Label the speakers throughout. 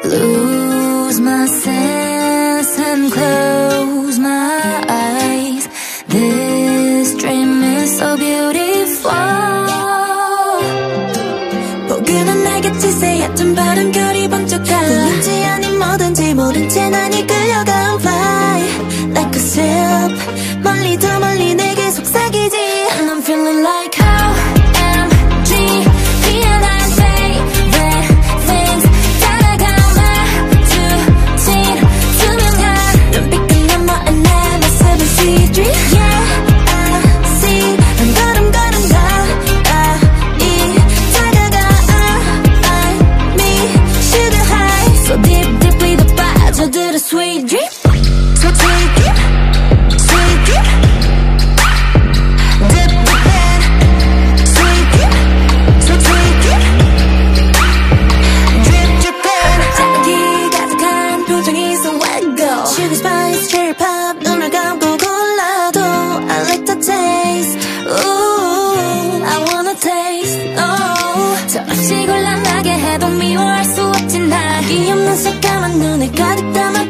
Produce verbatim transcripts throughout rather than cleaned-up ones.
Speaker 1: Lose my sense and close my eyes. This dream is so beautiful. 포근한 날같이 새하얀 바람결이 번쩍가. 꿈인지 아닌 뭐든지 모른 채 난 이끌려가. Fly like a ship. 멀리 더 멀리 내게 속삭이지. And I'm feeling like how sweet dream, so sweet dream, sweet dream. Dip within, sweet dream, so sweet dream. Drip drippin', 자기 가득한 표정이 so let go. Sugar spice, cherry pop, 눈을 감고 골라도 I like the taste. Ooh, I wanna taste. Oh, 저없이 곤란하게 해도 미워할 수 없진 나. 귀없는 새까만 눈을 가득 담아.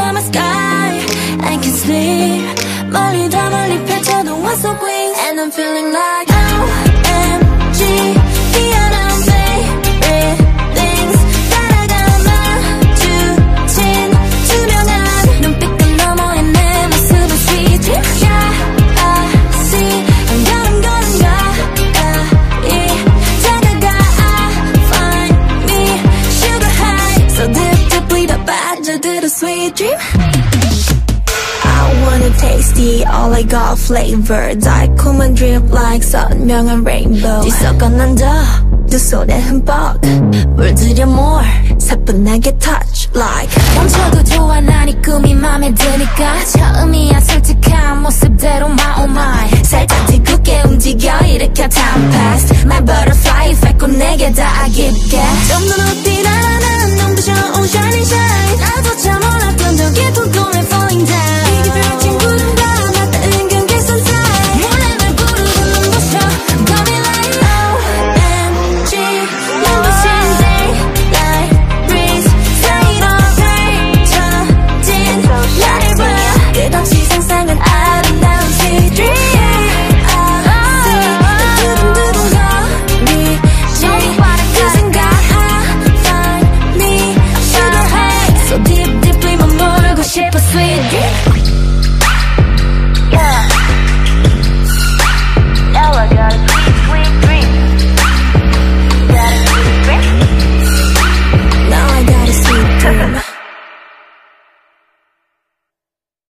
Speaker 1: I can sleep. 멀리 더 멀리 펼쳐도 one so wings. And I'm feeling like O M G. 희한한 favorite things. 따라가 마주친 투명한 눈빛끝 너머의 내 모습은 sweet dream. Yeah, I see. 한 걸음 걸음 가까이 다가가. I find me sugar high. So deep deeply 더 빠져들어 sweet dream. I wanna taste it, all I got flavor. 달콤한 drip like 선명한 rainbow. 뒤섞어 난더 두 손에 흠뻑 물들여 more 사뿐하게 touch like. 멈춰도 좋아 난 이 꿈이 맘에 드니까. 처음이야 솔직한 모습대로 my oh my. 살짝 뒤굳게 움직여 일으켜 time past. My butterfly effect 꼭 내게 닿아 깊게. 좀 더 높이 날아.